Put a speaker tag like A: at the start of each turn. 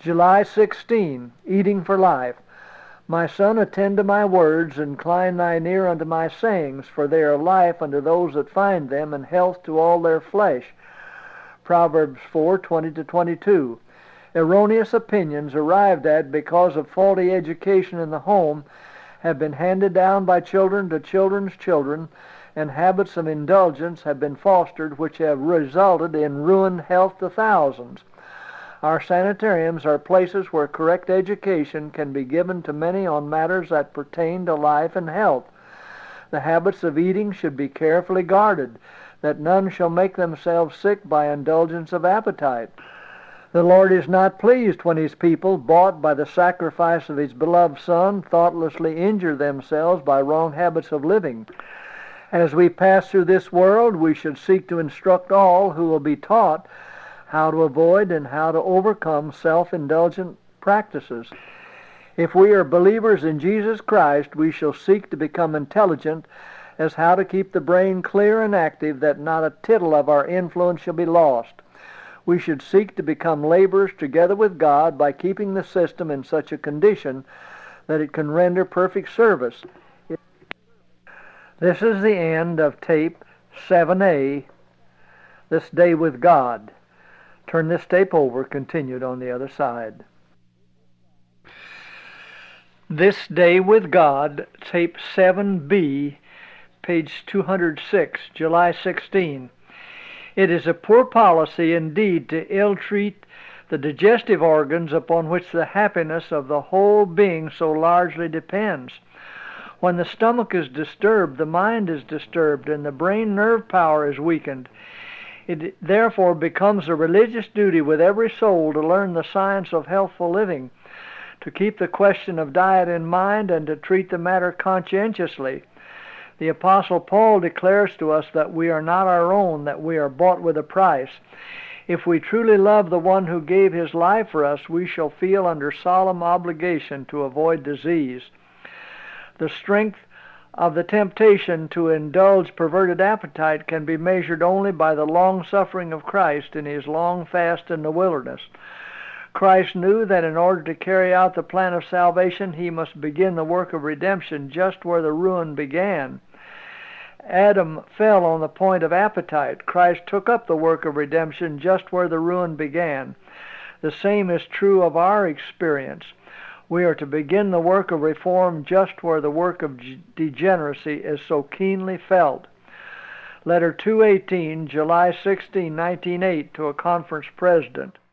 A: July 16, Eating for Life. My son, attend to my words, incline thine ear unto my sayings, for they are life unto those that find them, and health to all their flesh. Proverbs 4:20-22. Erroneous opinions arrived at because of faulty education in the home have been handed down by children to children's children, and habits of indulgence have been fostered which have resulted in ruined health to thousands. Our sanitariums are places where correct education can be given to many on matters that pertain to life and health. The habits of eating should be carefully guarded, that none shall make themselves sick by indulgence of appetite. The Lord is not pleased when His people, bought by the sacrifice of His beloved Son, thoughtlessly injure themselves by wrong habits of living. As we pass through this world, we should seek to instruct all who will be taught how to avoid and how to overcome self-indulgent practices. If we are believers in Jesus Christ, we shall seek to become intelligent as how to keep the brain clear and active, that not a tittle of our influence shall be lost. We should seek to become laborers together with God by keeping the system in such a condition that it can render perfect service. This is the end of tape 7A, This Day with God. Turn this tape over, continued on the other side. This Day with God, tape 7B, page 206, July 16. It is a poor policy indeed to ill-treat the digestive organs upon which the happiness of the whole being so largely depends. When the stomach is disturbed, the mind is disturbed, and the brain nerve power is weakened. It therefore becomes a religious duty with every soul to learn the science of healthful living, to keep the question of diet in mind, and to treat the matter conscientiously. The Apostle Paul declares to us that we are not our own, that we are bought with a price. If we truly love the one who gave his life for us, we shall feel under solemn obligation to avoid disease. The strength of the temptation to indulge perverted appetite can be measured only by the long suffering of Christ in His long fast in the wilderness. Christ knew that in order to carry out the plan of salvation, He must begin the work of redemption just where the ruin began. Adam fell on the point of appetite. Christ took up the work of redemption just where the ruin began. The same is true of our experience. We are to begin the work of reform just where the work of degeneracy is so keenly felt. Letter 218, July 16, 1908, to a conference president.